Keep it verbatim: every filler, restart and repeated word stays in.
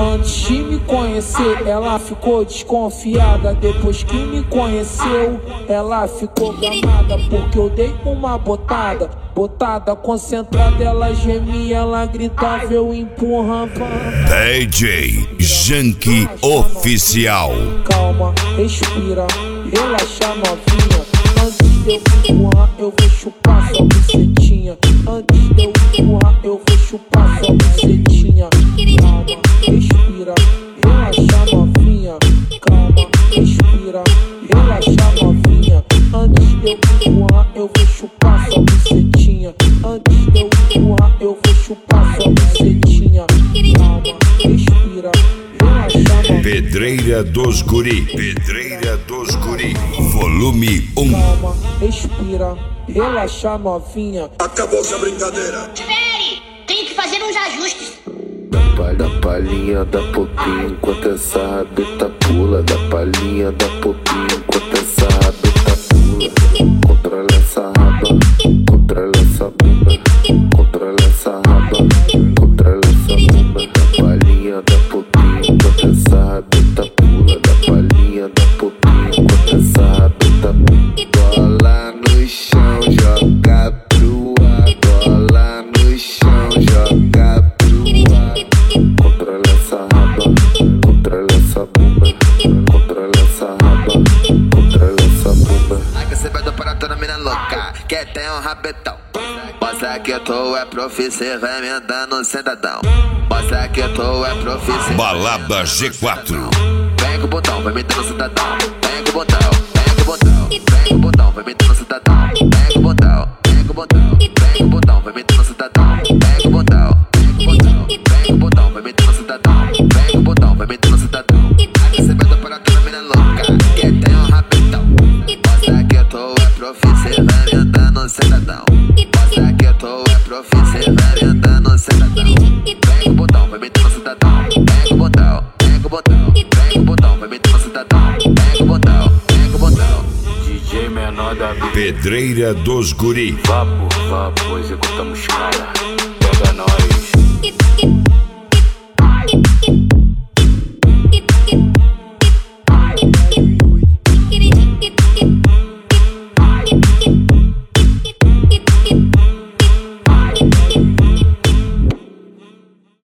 Antes de me conhecer, ela ficou desconfiada. Depois que me conheceu, ela ficou gamada, porque eu dei uma botada. Botada concentrada, ela gemia, ela gritava, eu empurrava. D J Janky Oficial. Calma, respira, relaxa novinha. Antes de eu empurrar, eu vou chupar sua bucetinha. Antes de eu empurrar, eu vou chupar sua bucetinha. Calma, respira, relaxa novinha. Calma, respira, relaxa novinha. Antes de eu empurrar, eu vou chupar sua bucetinha. Antes de eu empurrar, eu vou chupar sua bucetinha. Calma, respira, relaxa novinha. Pedreira dos Guri. Pedreira dos Guri. Volume um. Calma, respira, relaxa novinha. Acabou essa brincadeira. Espere, tenho que fazer uns ajustes. Da palhinha, dá pouquinho, enquanto essa rabeta pula. Da palhinha, dá pouquinho, enquanto essa rabeta pula. Controla essa raba, controla essa bunda. Controla essa raba, controla essa bunda. Da palhinha, dá pouquinho, enquanto essa rabeta pula. Da palhinha, dá pouquinho, enquanto essa rabeta pula. Bola no chão, joga pro ar. Bola no chão, joga pro ar. Controla essa raba, controla essa bunda. Controla essa raba, controla essa bunda. Aqui você vai do para toda mina louca, que tem um rabetão. Mostra que tu é profissão, vai me andando sentadão. Mostra que tu é profissão. Balada G quatro. Vem com o botão, vai me dando sentadão. Vem com o botão, vem com o botão. Vem com o botão, vai me dando sentadão. Vem com o botão, vem com o botão. Vem com o botão, vai me dando sentadão. Vem com o botão, vem com o botão. Vem com o botão, vai me dando sentadão. Vem com o botão, vai me dando sentadão. Aqui você vai do para toda mina louca, que tem um rabetão. Mostra que tu é profissão, vai me andando sentadão. Mostra que tu é profissão, vai me andando sentadão. Vem com o botão, vai me dando sentadão. Vem com o botão, vem com o botão. Vem com o botão, vai me dando sentadão. Vem com o botão, vem com o botão. D J menor da vida. Pedreira dos Guri. Vapo, vapo, executamos cara.